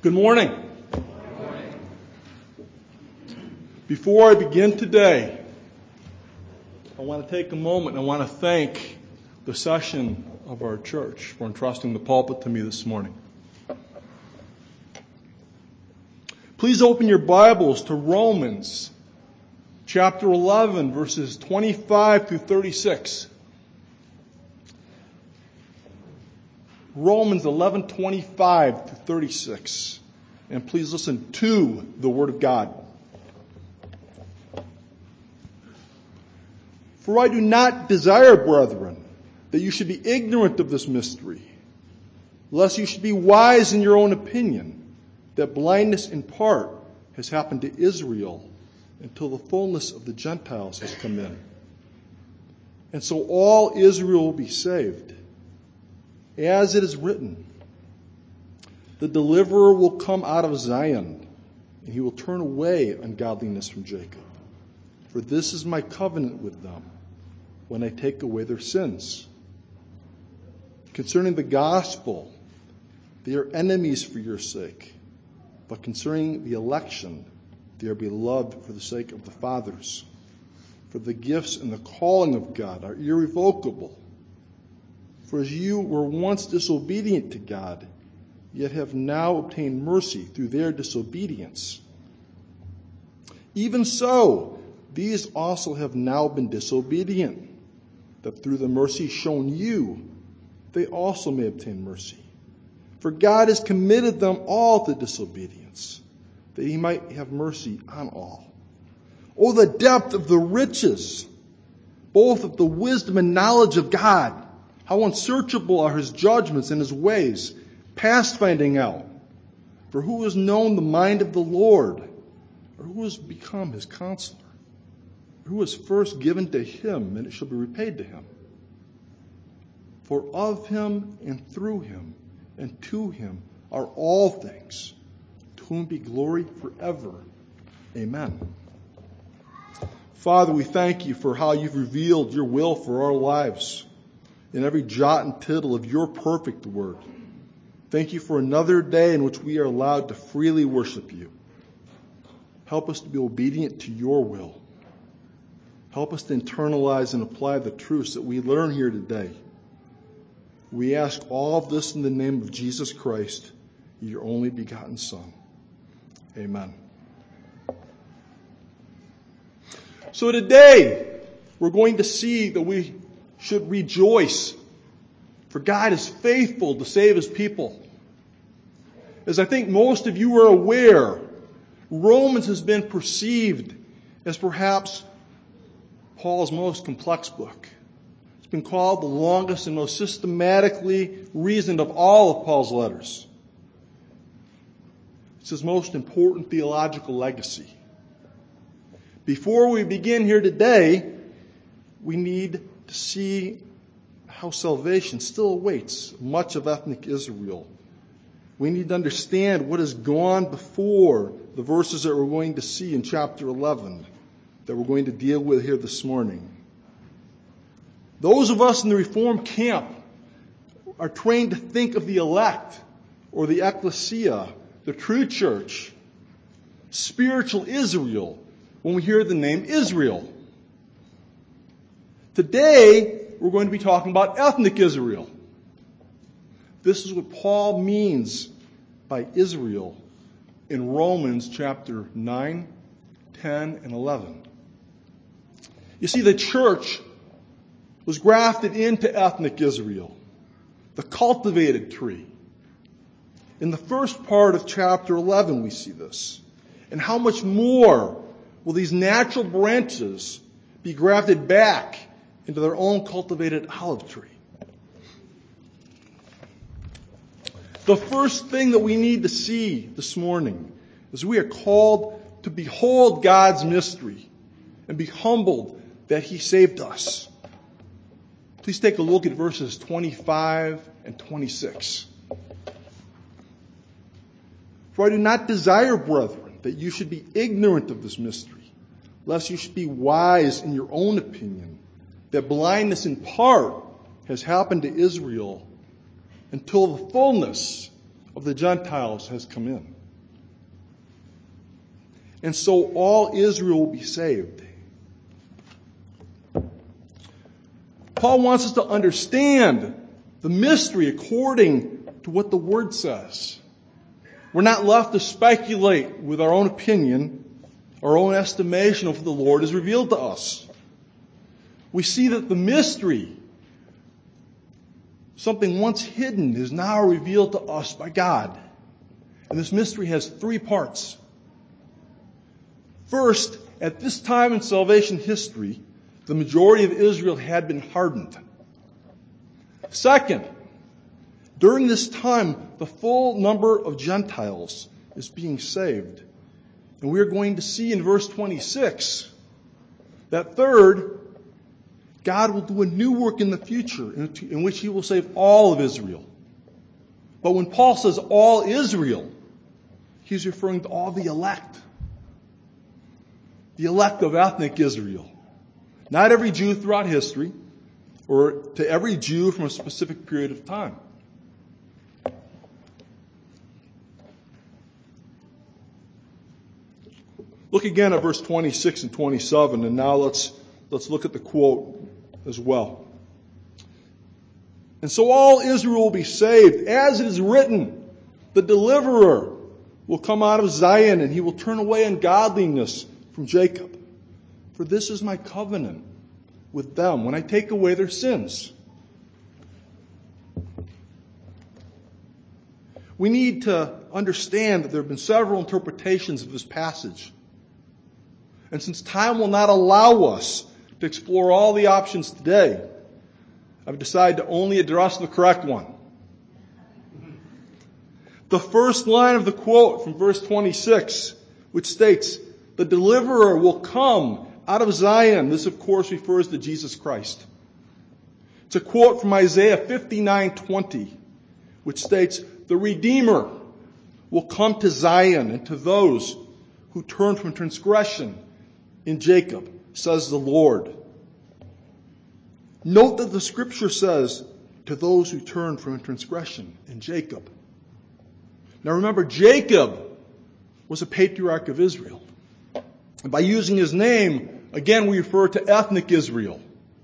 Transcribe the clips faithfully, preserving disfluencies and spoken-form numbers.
Good morning. Before I begin today, I want to take a moment and I want to thank the session of our church for entrusting the pulpit to me this morning. Please open your Bibles to Romans chapter eleven, verses twenty-five through thirty-six. Romans eleven, twenty-five through thirty-six. And please listen to the Word of God. For I do not desire, brethren, that you should be ignorant of this mystery, lest you should be wise in your own opinion, that blindness in part has happened to Israel until the fullness of the Gentiles has come in. And so all Israel will be saved. As it is written, the deliverer will come out of Zion, and he will turn away ungodliness from Jacob. For this is my covenant with them, when I take away their sins. Concerning the gospel, they are enemies for your sake. But concerning the election, they are beloved for the sake of the fathers. For the gifts and the calling of God are irrevocable. For as you were once disobedient to God, yet have now obtained mercy through their disobedience, even so, these also have now been disobedient, that through the mercy shown you, they also may obtain mercy. For God has committed them all to disobedience, that he might have mercy on all. Oh, the depth of the riches, both of the wisdom and knowledge of God! How unsearchable are his judgments and his ways, past finding out. For who has known the mind of the Lord? Or who has become his counselor? Who was first given to him, and it shall be repaid to him? For of him and through him and to him are all things, to whom be glory forever. Amen. Father, we thank you for how you've revealed your will for our lives in every jot and tittle of your perfect word. Thank you for another day in which we are allowed to freely worship you. Help us to be obedient to your will. Help us to internalize and apply the truths that we learn here today. We ask all of this in the name of Jesus Christ, your only begotten Son. Amen. So today, we're going to see that we should rejoice, for God is faithful to save his people. As I think most of you are aware, Romans has been perceived as perhaps Paul's most complex book. It's been called the longest and most systematically reasoned of all of Paul's letters. It's his most important theological legacy. Before we begin here today, we need to see how salvation still awaits much of ethnic Israel. We need to understand what has gone before the verses that we're going to see in chapter eleven that we're going to deal with here this morning. Those of us in the Reformed camp are trained to think of the elect or the ecclesia, the true church, spiritual Israel, when we hear the name Israel. Today, we're going to be talking about ethnic Israel. This is what Paul means by Israel in Romans chapter nine, ten, and eleven. You see, the church was grafted into ethnic Israel, the cultivated tree. In the first part of chapter eleven, we see this. And how much more will these natural branches be grafted back into their own cultivated olive tree? The first thing that we need to see this morning is we are called to behold God's mystery and be humbled that he saved us. Please take a look at verses twenty-five and twenty-six. For I do not desire, brethren, that you should be ignorant of this mystery, lest you should be wise in your own opinion, that blindness in part has happened to Israel until the fullness of the Gentiles has come in. And so all Israel will be saved. Paul wants us to understand the mystery according to what the Word says. We're not left to speculate with our own opinion, our own estimation of what the Lord has revealed to us. We see that the mystery, something once hidden, is now revealed to us by God. And this mystery has three parts. First, at this time in salvation history, the majority of Israel had been hardened. Second, during this time, the full number of Gentiles is being saved. And we are going to see in verse twenty-six that third, God will do a new work in the future in which He will save all of Israel. But when Paul says all Israel, he's referring to all the elect. The elect of ethnic Israel. Not every Jew throughout history, or to every Jew from a specific period of time. Look again at verse twenty-six and twenty-seven, and now let's let's look at the quote as well. And so all Israel will be saved, as it is written, the deliverer will come out of Zion, and he will turn away ungodliness from Jacob. For this is my covenant with them when I take away their sins. We need to understand that there have been several interpretations of this passage. And since time will not allow us to explore all the options today, I've decided to only address the correct one. The first line of the quote from verse twenty-six, which states, the deliverer will come out of Zion. This, of course, refers to Jesus Christ. It's a quote from Isaiah fifty-nine twenty, which states, the Redeemer will come to Zion and to those who turn from transgression in Jacob, says the Lord. Note that the Scripture says, to those who turn from transgression in Jacob. Now remember, Jacob was a patriarch of Israel. And by using his name, again, we refer to ethnic Israel.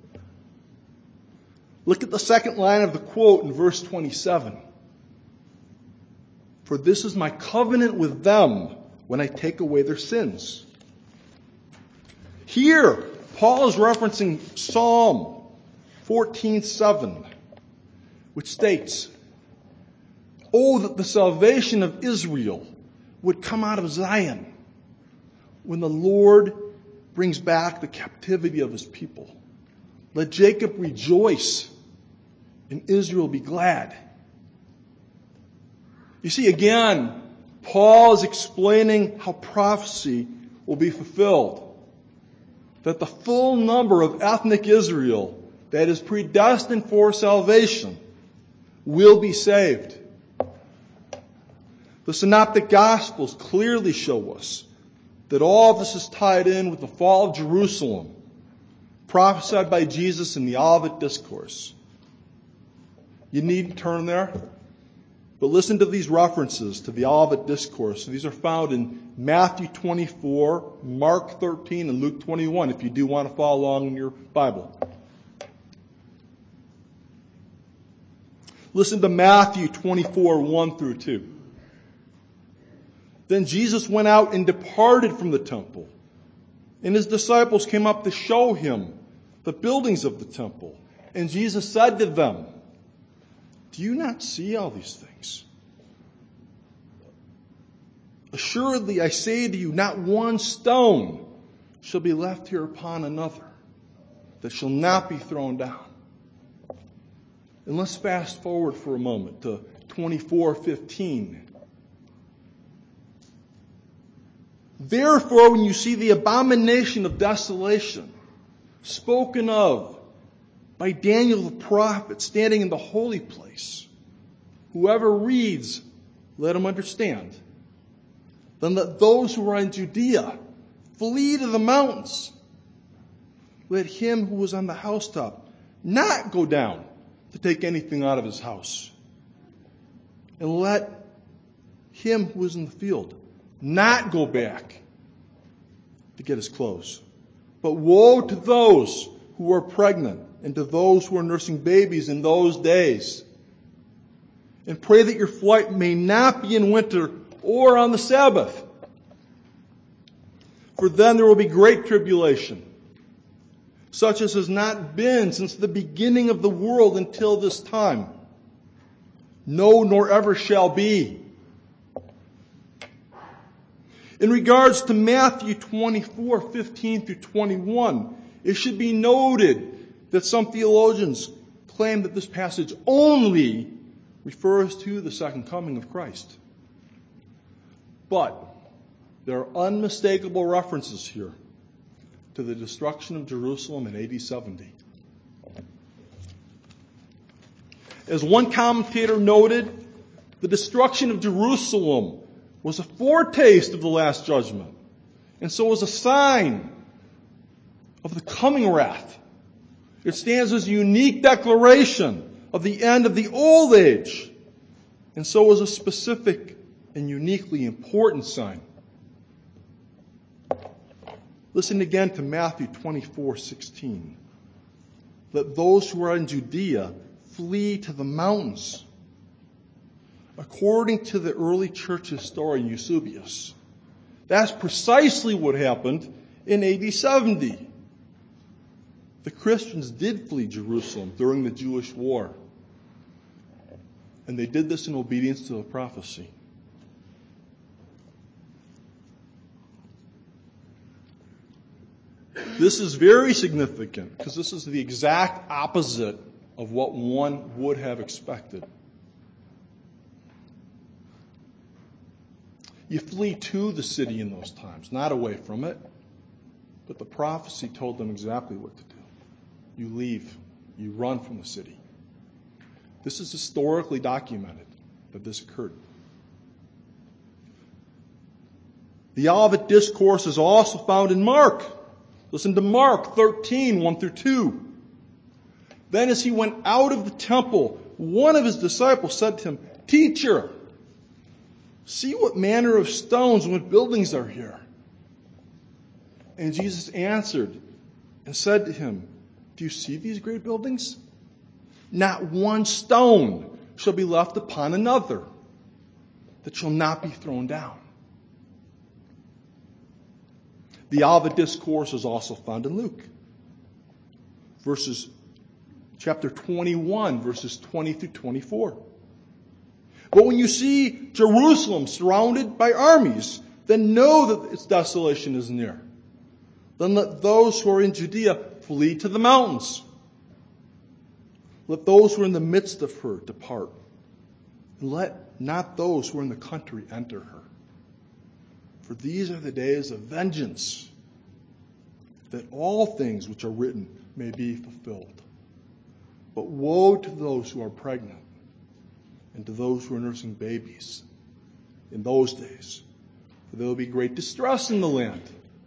Look at the second line of the quote in verse twenty-seven. For this is my covenant with them when I take away their sins. Here, Paul is referencing Psalm fourteen seven, which states, oh, that the salvation of Israel would come out of Zion when the Lord brings back the captivity of His people. Let Jacob rejoice and Israel be glad. You see, again, Paul is explaining how prophecy will be fulfilled. That the full number of ethnic Israel that is predestined for salvation will be saved. The Synoptic Gospels clearly show us that all of this is tied in with the fall of Jerusalem, prophesied by Jesus in the Olivet Discourse. You needn't turn there, but listen to these references to the Olivet Discourse. These are found in Matthew twenty-four, Mark thirteen, and Luke twenty-one, if you do want to follow along in your Bible. Listen to Matthew twenty-four, one through two. Then Jesus went out and departed from the temple, and His disciples came up to show Him the buildings of the temple. And Jesus said to them, do you not see all these things? Assuredly, I say to you, not one stone shall be left here upon another that shall not be thrown down. And let's fast forward for a moment to twenty-four fifteen. Therefore, when you see the abomination of desolation spoken of by Daniel the prophet standing in the holy place, whoever reads, let him understand. Then let those who are in Judea flee to the mountains. Let him who is on the housetop not go down to take anything out of his house. And let him who is in the field not go back to get his clothes. But woe to those who are pregnant and to those who are nursing babies in those days. And pray that your flight may not be in winter or on the Sabbath. For then there will be great tribulation, such as has not been since the beginning of the world until this time. No, nor ever shall be. In regards to Matthew twenty-four, fifteen through twenty-one, it should be noted that some theologians claim that this passage only refers to the second coming of Christ. But there are unmistakable references here to the destruction of Jerusalem in A D seventy. As one commentator noted, the destruction of Jerusalem was a foretaste of the last judgment, and so was a sign of the coming wrath. It stands as a unique declaration of the end of the old age, and so was a specific and uniquely important sign. Listen again to Matthew twenty-four, sixteen. Let those who are in Judea flee to the mountains. According to the early church historian Eusebius, that's precisely what happened in A D seventy. The Christians did flee Jerusalem during the Jewish war, and they did this in obedience to the prophecy. This is very significant because this is the exact opposite of what one would have expected. You flee to the city in those times, not away from it. But the prophecy told them exactly what to do. You leave. You run from the city. This is historically documented that this occurred. The Olivet Discourse is also found in Mark. Listen to Mark thirteen, one through two. Then as he went out of the temple, one of his disciples said to him, "Teacher, see what manner of stones and what buildings are here." And Jesus answered and said to him, "Do you see these great buildings? Not one stone shall be left upon another that shall not be thrown down." The Olivet Discourse is also found in Luke. Verses, chapter twenty-one, verses twenty through twenty-four. But when you see Jerusalem surrounded by armies, then know that its desolation is near. Then let those who are in Judea flee to the mountains. Let those who are in the midst of her depart. And let not those who are in the country enter her. For these are the days of vengeance, that all things which are written may be fulfilled. But woe to those who are pregnant and to those who are nursing babies in those days, for there will be great distress in the land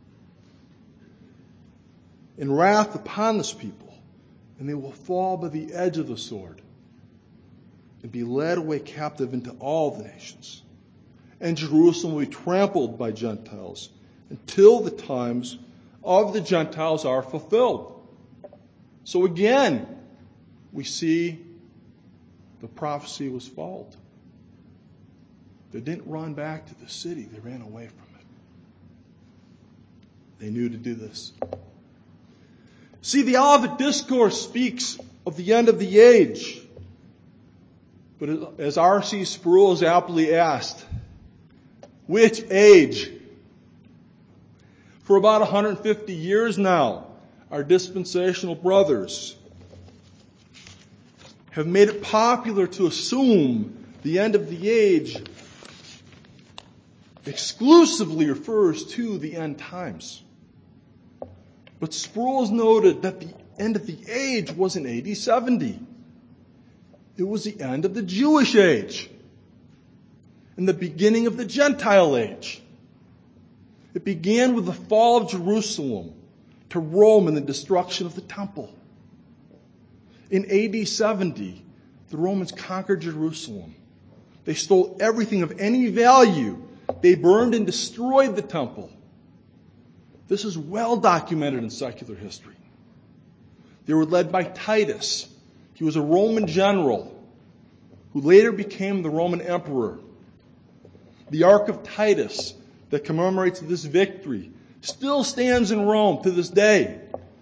and wrath upon this people, and they will fall by the edge of the sword and be led away captive into all the nations. And Jerusalem will be trampled by Gentiles until the times of the Gentiles are fulfilled. So again, we see the prophecy was followed. They didn't run back to the city. They ran away from it. They knew to do this. See, the Olivet Discourse speaks of the end of the age. But as R C Sproul has aptly asked, which age? For about one hundred fifty years now, our dispensational brothers have made it popular to assume the end of the age exclusively refers to the end times. But Sproul has noted that the end of the age wasn't A D seventy. It was the end of the Jewish age and the beginning of the Gentile age. It began with the fall of Jerusalem to Rome and the destruction of the temple. In A D seventy, the Romans conquered Jerusalem, They stole everything of any value. They burned and destroyed the temple. This is well documented in secular history. They were led by Titus. He was a Roman general who later became the Roman emperor. The Ark of Titus that commemorates this victory still stands in Rome to this day.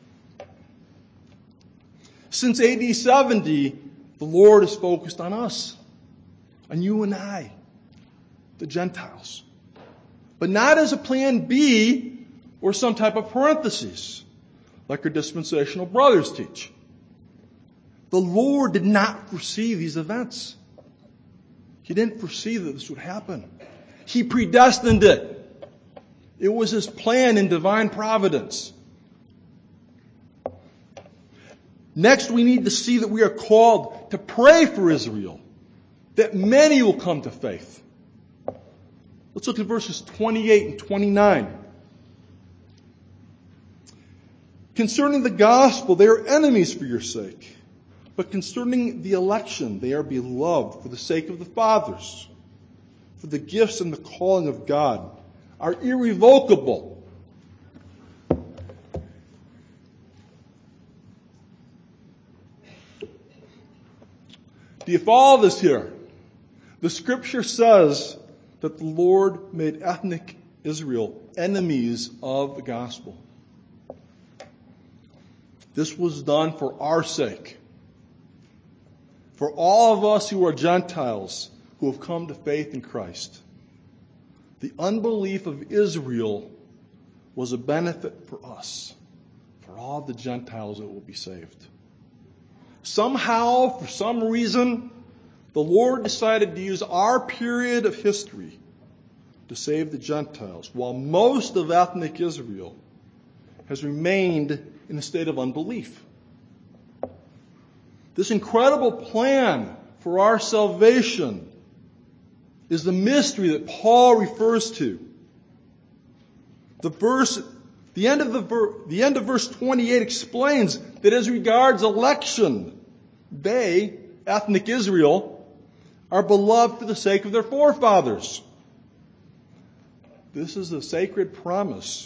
Since A D seventy, the Lord is focused on us, on you and I, the Gentiles. But not as a plan B or some type of parenthesis, like our dispensational brothers teach. The Lord did not foresee these events. He didn't foresee that this would happen. He predestined it. It was His plan in divine providence. Next, we need to see that we are called to pray for Israel, that many will come to faith. Let's look at verses twenty-eight and twenty-nine. Concerning the gospel, they are enemies for your sake. But concerning the election, they are beloved for the sake of the fathers. For the gifts and the calling of God are irrevocable. Do you follow this here? The scripture says that the Lord made ethnic Israel enemies of the gospel. This was done for our sake. For all of us who are Gentiles who have come to faith in Christ. The unbelief of Israel was a benefit for us, for all the Gentiles that will be saved. Somehow, for some reason, the Lord decided to use our period of history to save the Gentiles, while most of ethnic Israel has remained in a state of unbelief. This incredible plan for our salvation is the mystery that Paul refers to. The verse, the end of the, ver, the end of verse twenty-eight explains that as regards election, they, ethnic Israel, are beloved for the sake of their forefathers. This is a sacred promise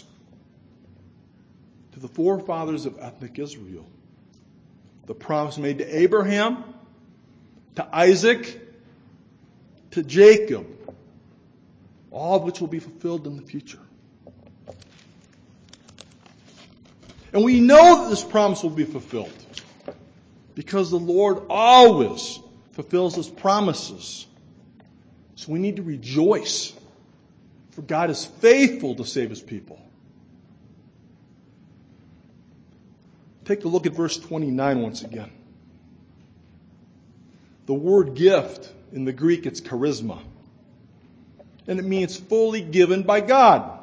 to the forefathers of ethnic Israel. The promise made to Abraham, to Isaac, to Jacob, all of which will be fulfilled in the future. And we know that this promise will be fulfilled because the Lord always fulfills His promises. So we need to rejoice, for God is faithful to save His people. Take a look at verse twenty-nine once again. The word gift, in the Greek, it's charisma. And it means fully given by God.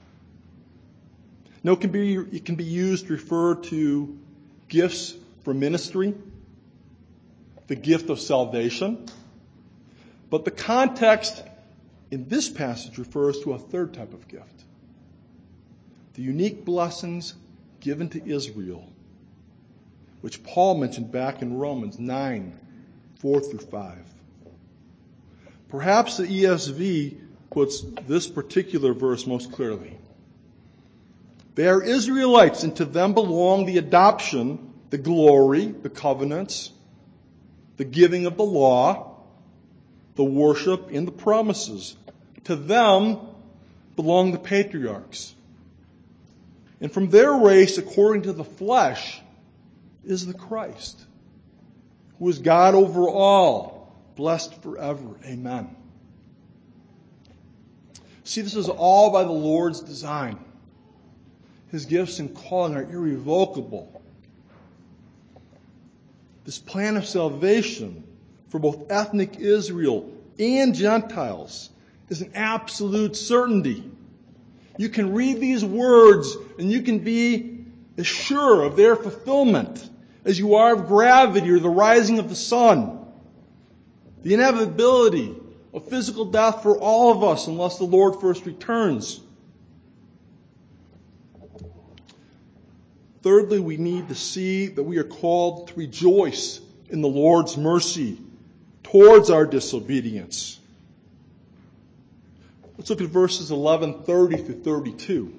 Now, it can be, it can be used to refer to gifts for ministry, the gift of salvation. But the context in this passage refers to a third type of gift. The unique blessings given to Israel, which Paul mentioned back in Romans nine, four through five. Perhaps the E S V puts this particular verse most clearly. They are Israelites, and to them belong the adoption, the glory, the covenants, the giving of the law, the worship, and the promises. To them belong the patriarchs. And from their race, according to the flesh, is the Christ, who is God over all, blessed forever. Amen. See, this is all by the Lord's design. His gifts and calling are irrevocable. This plan of salvation for both ethnic Israel and Gentiles is an absolute certainty. You can read these words and you can be as sure of their fulfillment as you are of gravity or the rising of the sun. The inevitability of physical death for all of us unless the Lord first returns. Thirdly, we need to see that we are called to rejoice in the Lord's mercy towards our disobedience. Let's look at verses eleven thirty through thirty-two.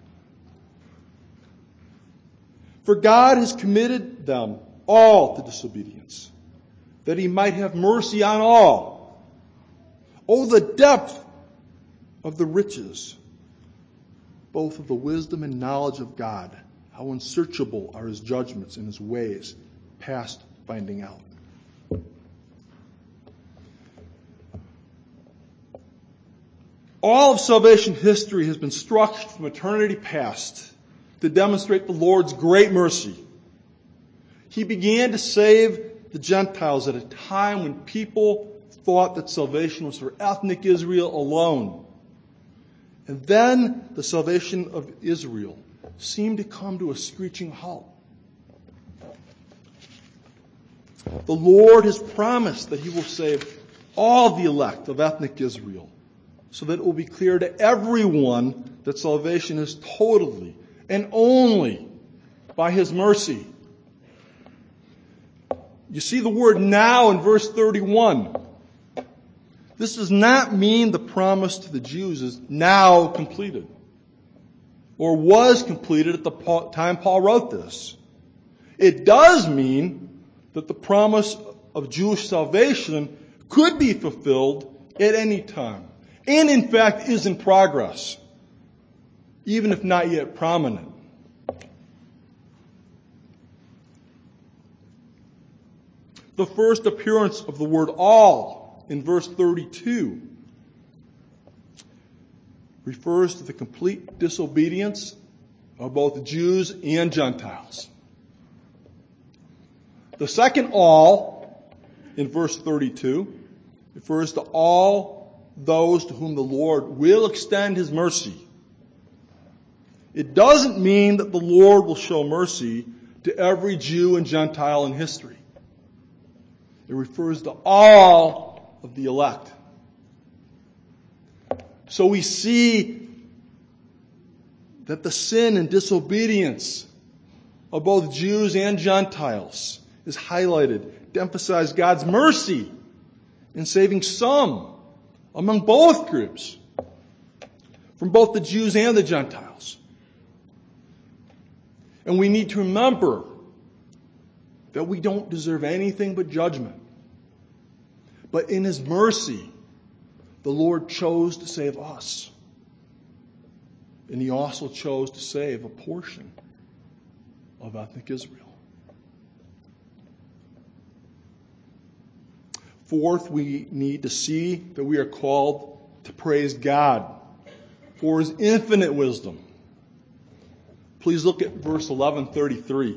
For God has committed them all to disobedience, that he might have mercy on all. Oh, the depth of the riches, both of the wisdom and knowledge of God. How unsearchable are his judgments and his ways, past finding out. All of salvation history has been structured from eternity past to demonstrate the Lord's great mercy. He began to save the Gentiles at a time when people thought that salvation was for ethnic Israel alone. And then the salvation of Israel seemed to come to a screeching halt. The Lord has promised that he will save all the elect of ethnic Israel, so that it will be clear to everyone that salvation is totally and only by his mercy. You see the word now in verse thirty-one. This does not mean the promise to the Jews is now completed, or was completed at the time Paul wrote this. It does mean that the promise of Jewish salvation could be fulfilled at any time, and in fact is in progress, even if not yet prominent. The first appearance of the word all in verse thirty-two refers to the complete disobedience of both Jews and Gentiles. The second all in verse thirty-two refers to all those to whom the Lord will extend his mercy. It doesn't mean that the Lord will show mercy to every Jew and Gentile in history. It refers to all of the elect. So we see that the sin and disobedience of both Jews and Gentiles is highlighted to emphasize God's mercy in saving some among both groups, from both the Jews and the Gentiles. And we need to remember that we don't deserve anything but judgment. But in his mercy, the Lord chose to save us. And he also chose to save a portion of ethnic Israel. Fourth, we need to see that we are called to praise God for his infinite wisdom. Please look at verse eleven thirty-three.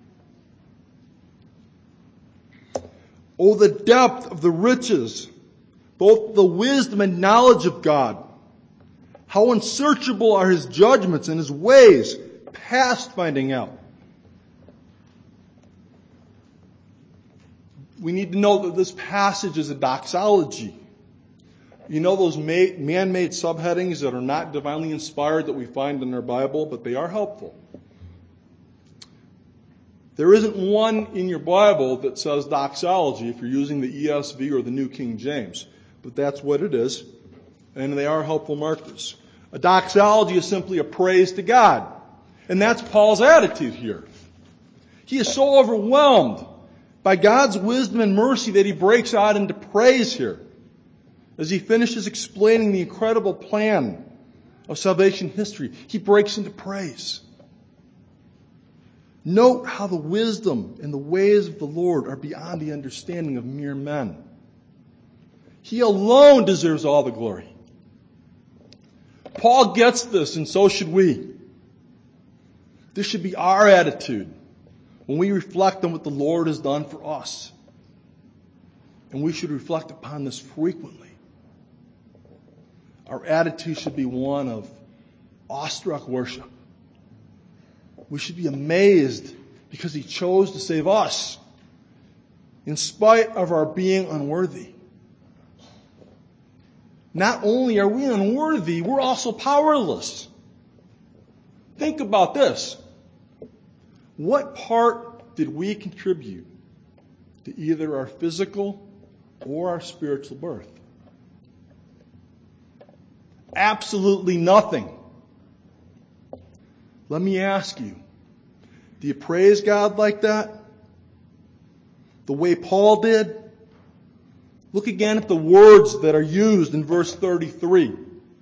Oh, the depth of the riches, both the wisdom and knowledge of God. How unsearchable are his judgments and his ways, past finding out. We need to know that this passage is a doxology. You know those man-made subheadings that are not divinely inspired that we find in our Bible, but they are helpful. There isn't one in your Bible that says doxology if you're using the E S V or the New King James, but that's what it is, and they are helpful markers. A doxology is simply a praise to God, and that's Paul's attitude here. He is so overwhelmed by God's wisdom and mercy that he breaks out into praise here as he finishes explaining the incredible plan of salvation history. He breaks into praise. Note how the wisdom and the ways of the Lord are beyond the understanding of mere men. He alone deserves all the glory. Paul gets this, and so should we. This should be our attitude when we reflect on what the Lord has done for us. And we should reflect upon this frequently. Our attitude should be one of awestruck worship. We should be amazed because he chose to save us in spite of our being unworthy. Not only are we unworthy, we're also powerless. Think about this. What part did we contribute to either our physical or our spiritual birth? Absolutely nothing. Let me ask you, do you praise God like that? The way Paul did? Look again at the words that are used in verse thirty-three.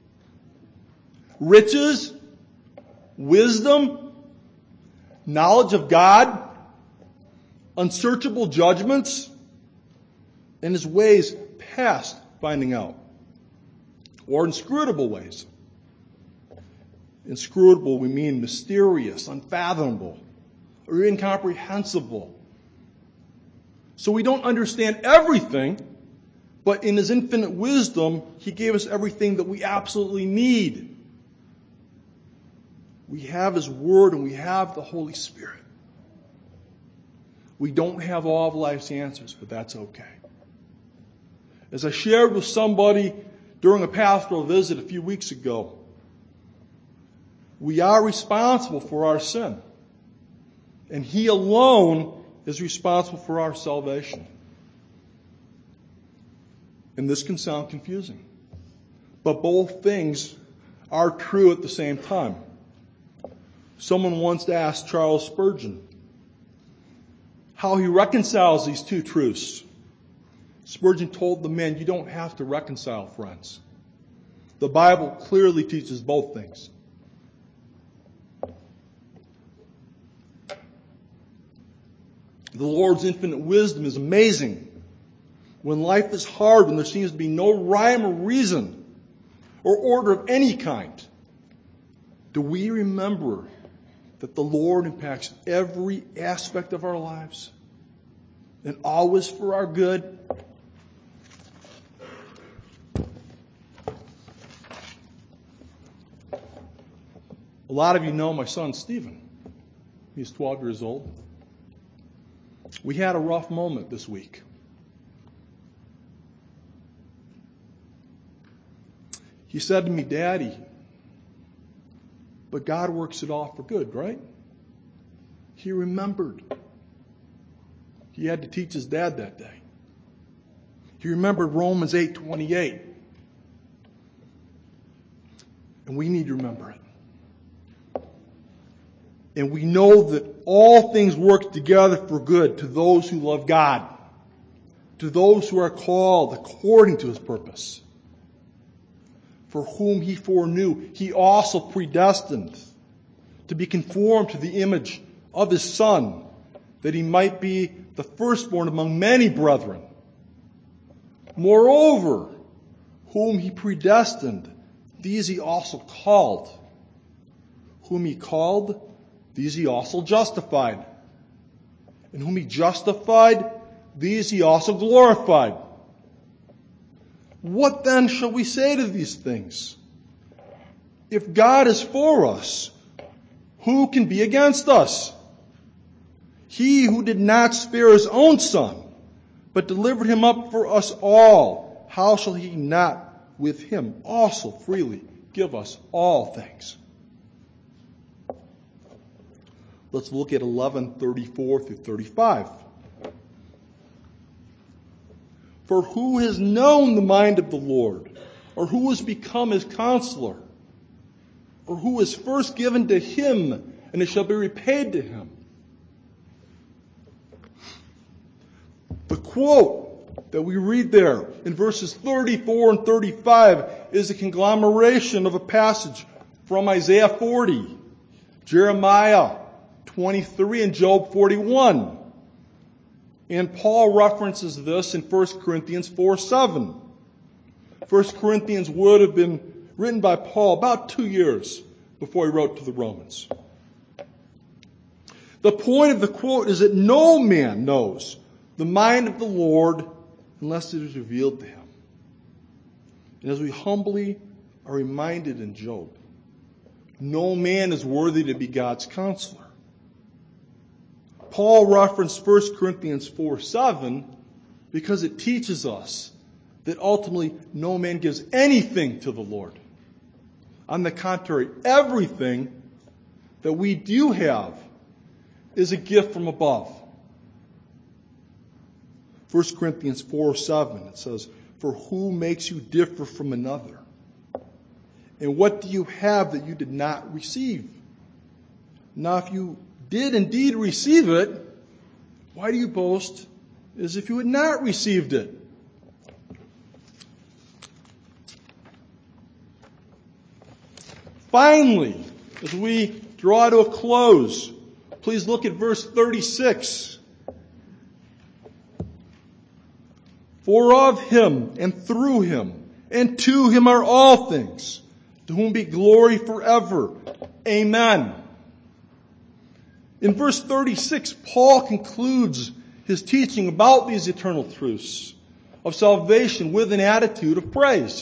Riches, wisdom, knowledge of God, unsearchable judgments, and His ways past finding out. Or inscrutable ways. Inscrutable, we mean mysterious, unfathomable, or incomprehensible. So we don't understand everything, but in His infinite wisdom, He gave us everything that we absolutely need. We have His Word and we have the Holy Spirit. We don't have all of life's answers, but that's okay. As I shared with somebody during a pastoral visit a few weeks ago, we are responsible for our sin. And He alone is responsible for our salvation. And this can sound confusing. But both things are true at the same time. Someone once asked Charles Spurgeon how he reconciles these two truths. Spurgeon told the men, you don't have to reconcile, friends. The Bible clearly teaches both things. The Lord's infinite wisdom is amazing. When life is hard, when there seems to be no rhyme or reason or order of any kind, do we remember that the Lord impacts every aspect of our lives and always for our good? A lot of you know my son Stephen. He's twelve years old. We had a rough moment this week. He said to me, Daddy, but God works it all for good, right? He remembered. He had to teach his dad that day. He remembered Romans eight twenty-eight. And we need to remember it. And we know that all things work together for good to those who love God, to those who are called according to His purpose. For whom He foreknew, He also predestined to be conformed to the image of His Son, that He might be the firstborn among many brethren. Moreover, whom He predestined, these He also called. Whom He called, these He also justified. And whom He justified, these He also glorified. What then shall we say to these things? If God is for us, who can be against us? He who did not spare His own Son, but delivered Him up for us all, how shall He not with Him also freely give us all things? Let's look at eleven thirty-four through thirty-five. For who has known the mind of the Lord? Or who has become His counselor? Or who is first given to Him, and it shall be repaid to Him? The quote that we read there in verses thirty-four and thirty-five is a conglomeration of a passage from Isaiah forty, Jeremiah twenty-three, and Job forty-one. And Paul references this in First Corinthians four seven. First Corinthians would have been written by Paul about two years before he wrote to the Romans. The point of the quote is that no man knows the mind of the Lord unless it is revealed to him. And as we humbly are reminded in Job, no man is worthy to be God's counselor. Paul referenced First Corinthians four seven because it teaches us that ultimately no man gives anything to the Lord. On the contrary, everything that we do have is a gift from above. First Corinthians four seven, it says, for who makes you differ from another? And what do you have that you did not receive? Now, if you did indeed receive it, why do you boast as if you had not received it? Finally, as we draw to a close, please look at verse thirty-six. For of him and through him and to him are all things, to whom be glory forever. Amen. In verse thirty-six, Paul concludes his teaching about these eternal truths of salvation with an attitude of praise.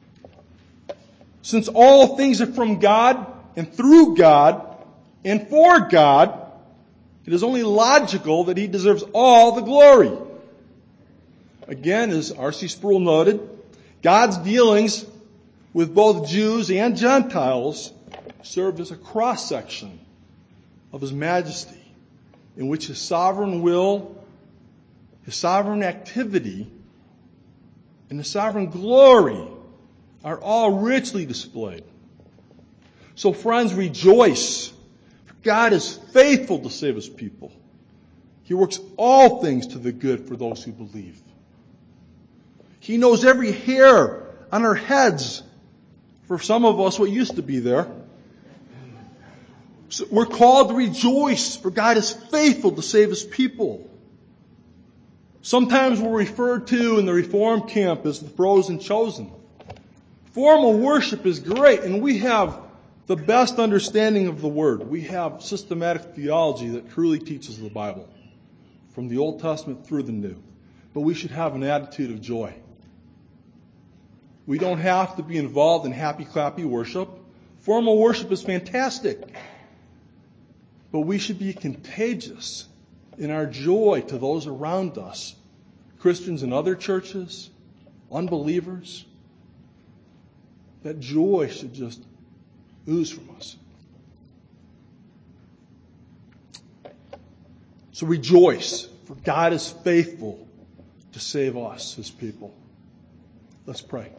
Since all things are from God and through God and for God, it is only logical that he deserves all the glory. Again, as R C Sproul noted, God's dealings with both Jews and Gentiles served as a cross-section of his majesty, in which his sovereign will, his sovereign activity, and his sovereign glory are all richly displayed. So friends, rejoice. For God is faithful to save his people. He works all things to the good for those who believe. He knows every hair on our heads. For some of us, what used to be there. So we're called to rejoice, for God is faithful to save his people. Sometimes we're referred to in the Reformed camp as the frozen chosen. Formal worship is great, and we have the best understanding of the Word. We have systematic theology that truly teaches the Bible, from the Old Testament through the New. But we should have an attitude of joy. We don't have to be involved in happy-clappy worship. Formal worship is fantastic. But we should be contagious in our joy to those around us, Christians in other churches, unbelievers. That joy should just ooze from us. So rejoice, for God is faithful to save us, his people. Let's pray.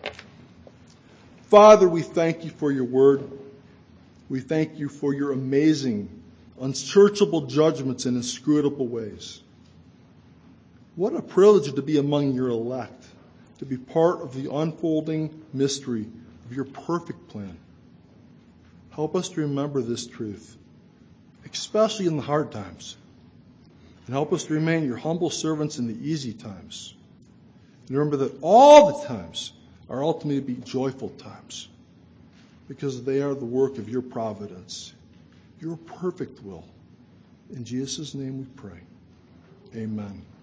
Father, we thank you for your word. We thank you for your amazing, unsearchable judgments and inscrutable ways. What a privilege to be among your elect, to be part of the unfolding mystery of your perfect plan. Help us to remember this truth, especially in the hard times. And help us to remain your humble servants in the easy times. And remember that all the times are ultimately to be joyful times, because they are the work of your providence, your perfect will. In Jesus' name we pray. Amen.